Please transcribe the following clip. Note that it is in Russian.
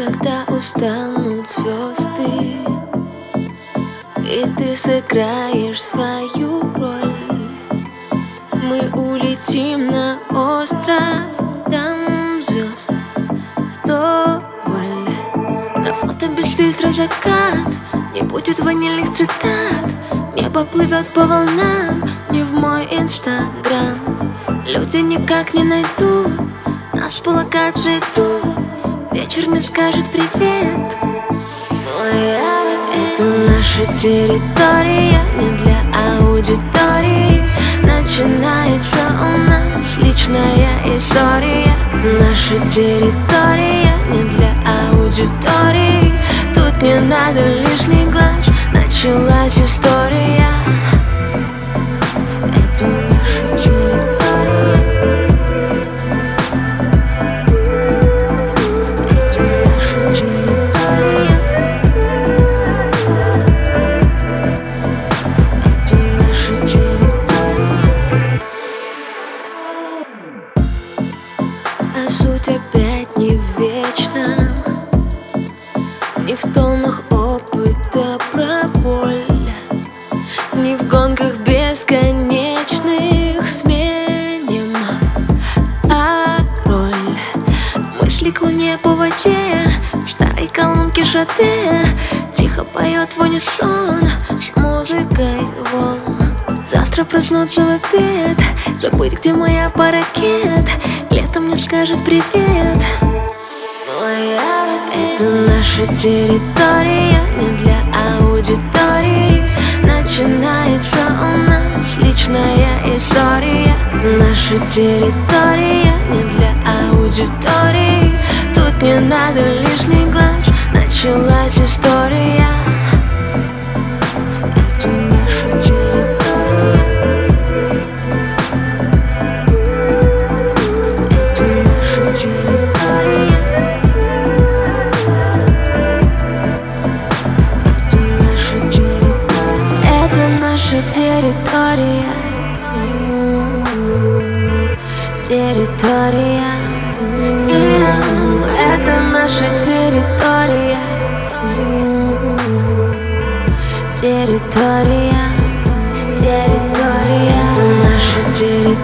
Когда устанут звезды, и ты сыграешь свою роль, мы улетим на остров, там звезд вдоволь. На фото без фильтра закат, не будет ванильных цитат. Небо плывет по волнам, не в мой инстаграм. Люди никак не найдут нас по локации тут. Вечер не скажет привет, но я в ответ. Это наша территория, не для аудитории. Начинается у нас личная история. Наша территория не для аудитории. Тут не надо лишний глаз, началась история. Это наша территория. Это наша территория. Это наша территория. А суть опять не в вечном, не в тоннах опыта про боль, не в гонках бесконечных сменим, а роль. Мысли к луне по воде, в старой колонке Шаде тихо поет в унисон с музыкой волн. Завтра проснуться в обед, забыть, где моя паракет. Летом не скажет привет, но я в ответ. Это наша территория, не для аудитории. Начинается у нас личная история. Наша территория не для аудитории. Тут не надо лишний глаз, началась история. Это наша территория. Это наша территория. Наша территория, территория. Это наша территория, территория, территория. Это наша территория.